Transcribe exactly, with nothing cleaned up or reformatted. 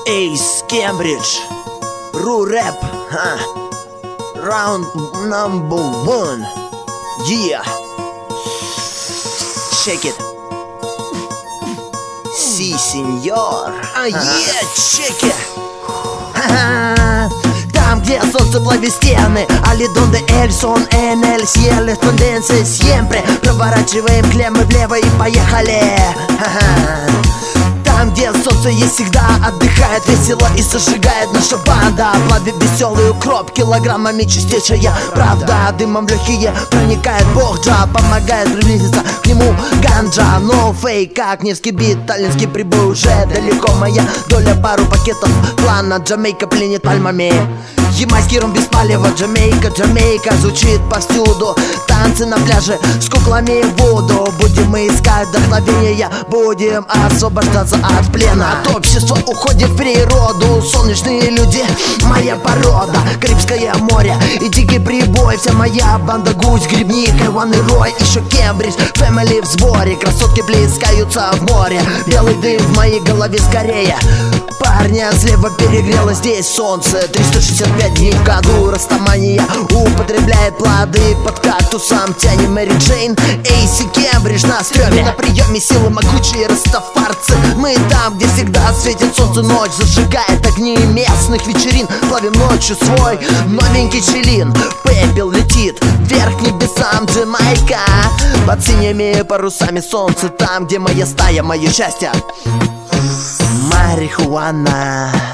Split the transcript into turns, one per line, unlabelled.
Ace Cambridge, Ru Rap, huh? Round number one, yeah. Check it. Si, senor. Ah, yeah, check it. Там, где солнце плавит стены, Алидон де Эльсон, эн эль, съели тенденции siempre. Проворачиваем клеммы влево и поехали. Там, где солнце есть, всегда отдыхает весело и зажигает наша банда. Плавит веселый укроп, килограммами чистейшая правда. Дымом в легкие проникает Богджа, помогает приблизиться к нему ганджа. No fake, как Невский бит, таллинский прибой уже далеко. Моя доля пару пакетов плана, Джамайка пленит пальмами. Ямайский ром без палева, Джамайка, Джамайка звучит повсюду. Танцы на пляже с куклами в воду. Будем мы искать вдохновения, будем освобождаться от плена. От общества уходим в природу. Солнечные люди, моя порода. Карибское море и дикий прибой. Вся моя банда гусь, грибник, Иван и Рой. Еще Кембридж, фэмили в сборе. Красотки плескаются в море. Белый дым в моей голове скорее. Парня слева перегрело, здесь солнце. Триста шестьдесят пять дней в году. Растамания употребляет плоды под кактусом. Тянем Мэри Джейн, Эйси Кембридж на стреме. На приеме силы могучие растафарцы. Мы там, где всегда светит солнце, ночь зажигает огни местных вечерин. Плавим ночью свой новенький челин. Пепел летит вверх к небесам, Джамайка. Под синими парусами солнце. Там, где моя стая, мое счастье. Марихуана.